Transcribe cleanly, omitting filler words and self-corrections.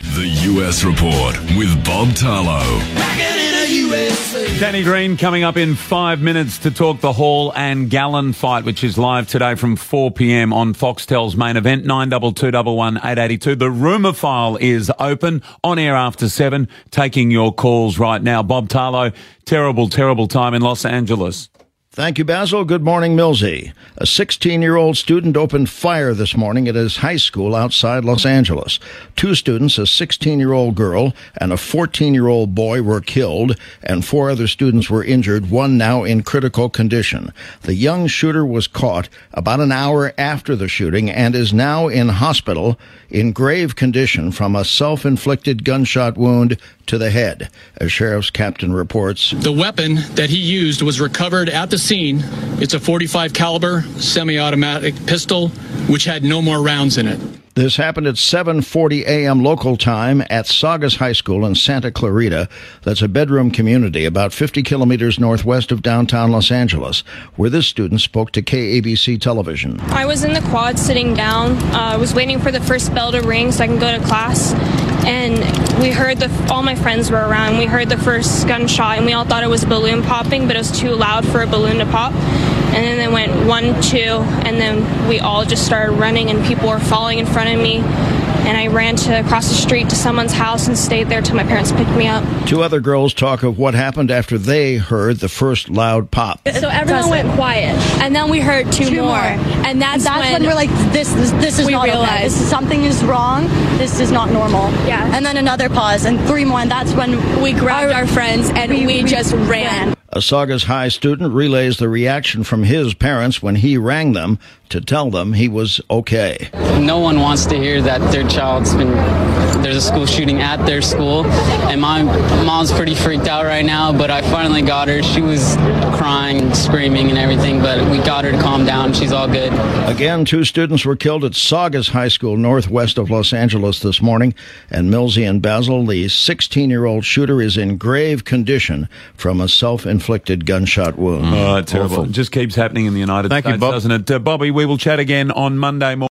The US Report with Bob Tarlow. Danny Green coming up in 5 minutes to talk the Hall and Gallen fight, which is live today from 4 p.m. on Foxtel's main event, 9221 882. The rumour file is open, on air after 7, taking your calls right now. Bob Tarlow, terrible time in Los Angeles. Thank you, Basil. Good morning, Millsy. A 16-year-old student opened fire this morning at his high school outside Los Angeles. Two students, a 16-year-old girl and a 14-year-old boy, were killed, and 4 other students were injured, one now in critical condition. The young shooter was caught about an hour after the shooting and is now in hospital in grave condition from a self-inflicted gunshot wound to the head, as Sheriff's Captain reports. The weapon that he used was recovered at the scene. It's a .45 caliber semi-automatic pistol, which had no more rounds in it. This happened at 7:40 a.m. local time at Saugus High School in Santa Clarita. That's a bedroom community about 50 kilometers northwest of downtown Los Angeles, where this student spoke to KABC television. I was in the quad sitting down. I was waiting for the first bell to ring so I can go to class. And we heard all my friends were around. We heard the first gunshot, and we all thought it was a balloon popping, but it was too loud for a balloon to pop. And then it went 1, 2, and then we all just started running, and people were falling in front of me. And I ran across the street to someone's house and stayed there till my parents picked me up. 2 other girls talk of what happened after they heard the first loud pop. So everyone went quiet, and then we heard two more. And that's when we're like, this is not okay. Something is wrong. This is not normal. Yeah. And then another pause, and 3 more, and that's when we grabbed our friends and we just ran. A Saugus High student relays the reaction from his parents when he rang them to tell them he was okay. No one wants to hear that their there's a school shooting at their school, and my mom's pretty freaked out right now, but I finally got her. She was crying, screaming and everything, but we got her to calm down. She's all good. Again, 2 students were killed at Saugus High School northwest of Los Angeles this morning, and Millsy and Basil, the 16-year-old shooter, is in grave condition from a self-inflicted gunshot wound. Oh, terrible. It just keeps happening in the United States, Bob. doesn't it? Bobby, we will chat again on Monday morning.